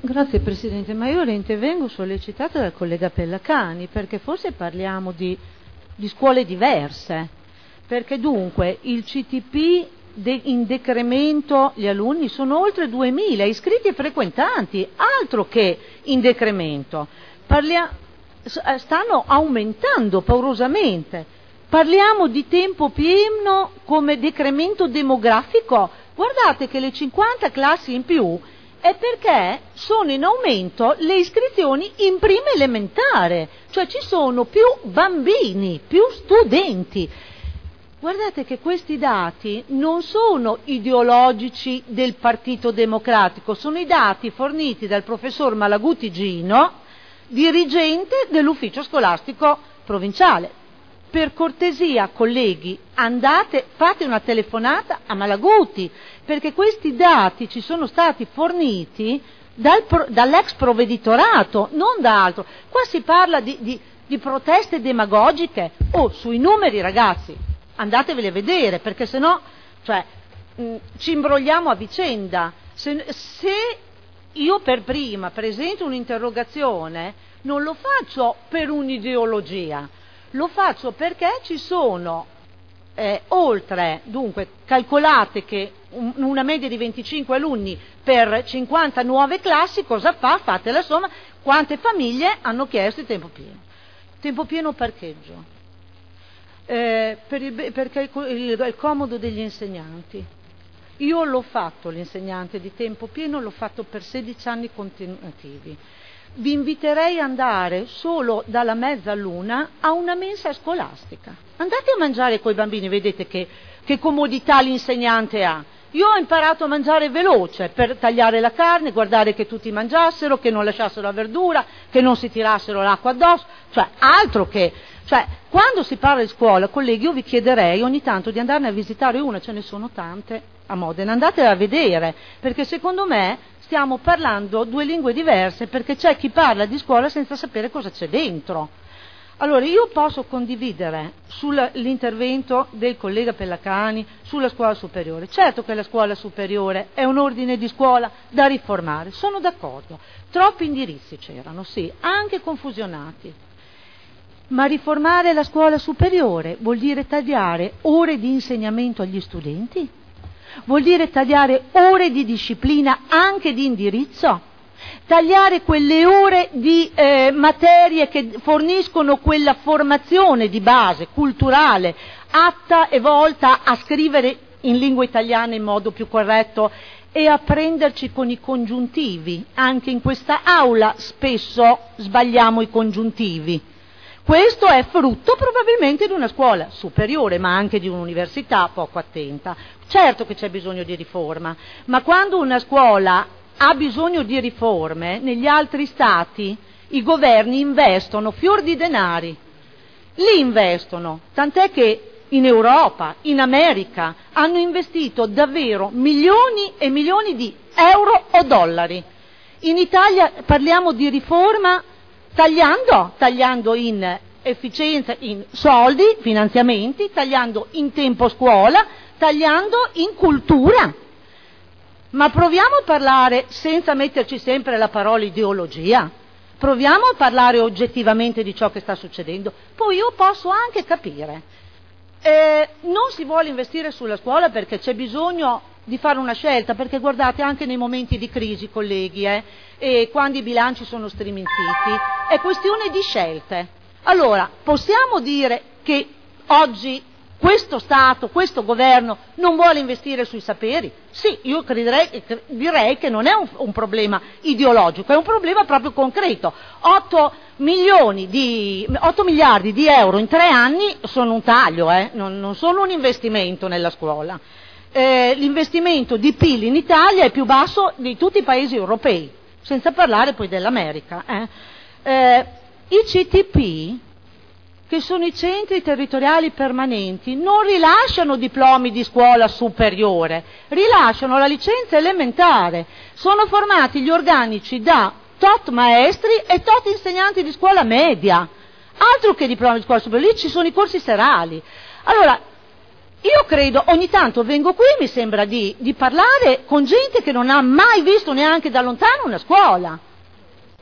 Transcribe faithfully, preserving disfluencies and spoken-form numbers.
Grazie Presidente, ma io le intervengo sollecitata dal collega Pellacani, perché forse parliamo di, di scuole diverse, perché dunque il C T P de, in decremento, gli alunni sono oltre duemila iscritti e frequentanti, altro che in decremento, Parlia, stanno aumentando paurosamente, parliamo di tempo pieno come decremento demografico, guardate che le cinquanta classi in più è perché sono in aumento le iscrizioni in prima elementare, cioè ci sono più bambini, più studenti. Guardate che questi dati non sono ideologici del Partito Democratico, sono i dati forniti dal professor Malaguti Gino, dirigente dell'ufficio scolastico provinciale. Per cortesia, colleghi, andate, fate una telefonata a Malaguti, perché questi dati ci sono stati forniti dal, dall'ex provveditorato, non da altro. Qua si parla di, di, di proteste demagogiche. Oh, sui numeri, ragazzi, andateveli a vedere, perché sennò, cioè, mh, ci imbrogliamo a vicenda. Se, se io per prima presento un'interrogazione, non lo faccio per un'ideologia, lo faccio perché ci sono eh, oltre, dunque, calcolate che un, una media di venticinque alunni per cinquanta nuove classi, cosa fa? Fate la somma, quante famiglie hanno chiesto il tempo pieno. Tempo pieno parcheggio, eh, per il, perché il, il, il comodo degli insegnanti. Io l'ho fatto l'insegnante di tempo pieno, l'ho fatto per sedici anni continuativi. Vi inviterei ad andare solo dalla mezza all'una a una mensa scolastica. Andate a mangiare coi bambini, vedete che, che comodità l'insegnante ha. Io ho imparato a mangiare veloce per tagliare la carne, guardare che tutti mangiassero, che non lasciassero la verdura, che non si tirassero l'acqua addosso, cioè altro che... Cioè, quando si parla di scuola, colleghi, io vi chiederei ogni tanto di andarne a visitare una, ce ne sono tante a Modena, andate a vedere, perché secondo me stiamo parlando due lingue diverse, perché c'è chi parla di scuola senza sapere cosa c'è dentro. Allora, io posso condividere sull'intervento del collega Pellacani sulla scuola superiore. Certo che la scuola superiore è un ordine di scuola da riformare, sono d'accordo. Troppi indirizzi c'erano, sì, anche confusionati. Ma riformare la scuola superiore vuol dire tagliare ore di insegnamento agli studenti? Vuol dire tagliare ore di disciplina anche di indirizzo? Tagliare quelle ore di eh, materie che forniscono quella formazione di base culturale atta e volta a scrivere in lingua italiana in modo più corretto e a prenderci con i congiuntivi. Anche in questa aula spesso sbagliamo i congiuntivi. Questo è frutto probabilmente di una scuola superiore, ma anche di un'università poco attenta. Certo che c'è bisogno di riforma, ma quando una scuola ha bisogno di riforme, negli altri stati i governi investono fior di denari, li investono, tant'è che in Europa, in America, hanno investito davvero milioni e milioni di euro o dollari. In Italia parliamo di riforma tagliando, tagliando in efficienza, in soldi, finanziamenti, tagliando in tempo scuola, tagliando in cultura. Ma proviamo a parlare senza metterci sempre la parola ideologia, proviamo a parlare oggettivamente di ciò che sta succedendo. Poi io posso anche capire, eh, non si vuole investire sulla scuola perché c'è bisogno di fare una scelta, perché guardate anche nei momenti di crisi, colleghi, eh, e quando i bilanci sono striminziti, è questione di scelte. Allora, possiamo dire che oggi questo Stato, questo governo non vuole investire sui saperi? Sì, io crederei, direi che non è un, un problema ideologico, è un problema proprio concreto. otto milioni di, otto miliardi di euro in tre anni sono un taglio, eh, non, non sono un investimento nella scuola. Eh, l'investimento di P I L in Italia è più basso di tutti i paesi europei, senza parlare poi dell'America. Eh. Eh, I C T P, che sono i centri territoriali permanenti, non rilasciano diplomi di scuola superiore, rilasciano la licenza elementare, sono formati gli organici da tot maestri e tot insegnanti di scuola media, altro che diplomi di scuola superiore, lì ci sono i corsi serali. Allora, io credo, ogni tanto vengo qui, mi sembra di, di parlare con gente che non ha mai visto neanche da lontano una scuola.